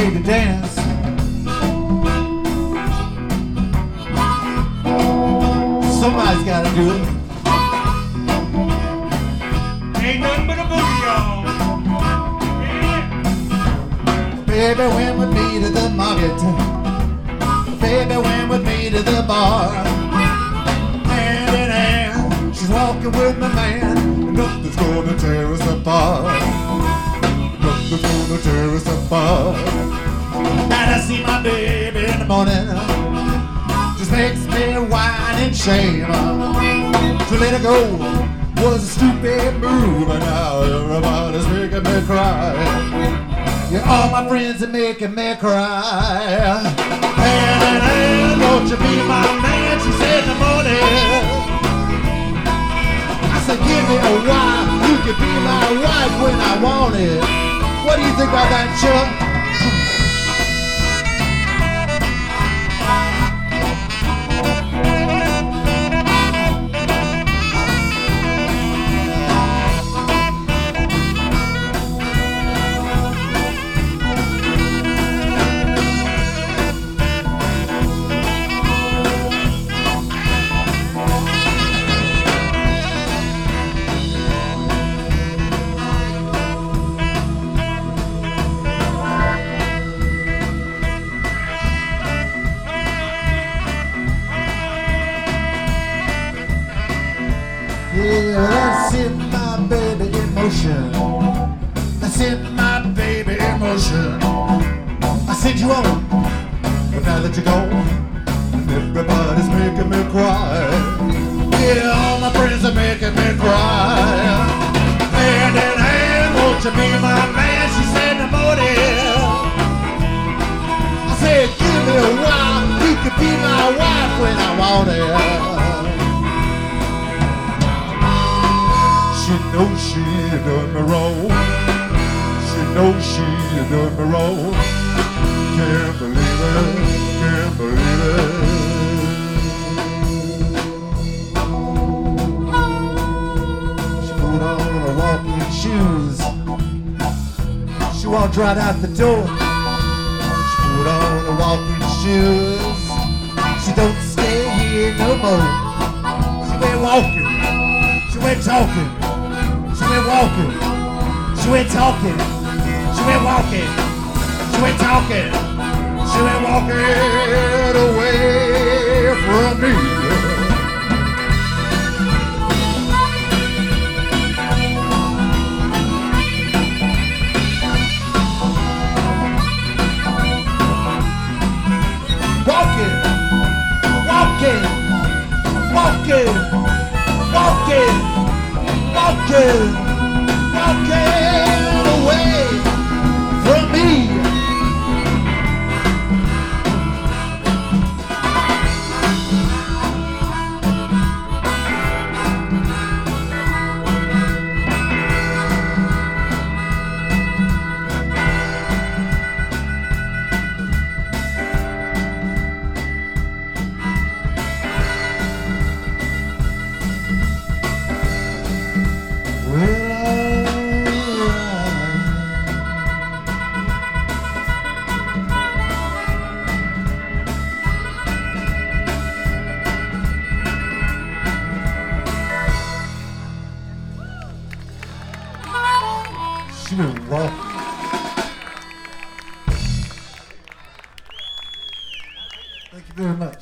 way to dance. Somebody's gotta do it. Ain't nothing but a boogie, y'all. Yeah. Baby went with me to the market. Baby went with me to the bar. Hand in hand, she's walking with my man. And nothing's gonna tear us apart. Nothing's gonna tear us apart. And I see my baby in the morning. Just makes me whine and shame. To let her go was a stupid move, and now everybody's making me cry. Yeah, all my friends are making me cry. Hand in hand, won't you be my man? She said in the morning. I said, give me a wife. You can be my wife when I want it. What do you think about that, Chuck? Yeah, that's set my baby in motion. That's set my baby in motion. I sent you on, but now that you're gone, and everybody's making me cry. Yeah, all my friends are making me cry. Hand in hand, won't you be my man? She said in the morning. I said, give me a wife. You could be my wife when I want it. She knows she done me wrong. She knows she done me wrong. Can't believe it, can't believe it. She put on her walking shoes. She walked right out the door. She put on her walking shoes. She don't stay here no more. She went walking, she went talking. She went walking, she went talking, she went walking, she went talking, she went walking away from me. Walking, walking, walking, walking, walking. Walking away from me. She been walking. Thank you very much.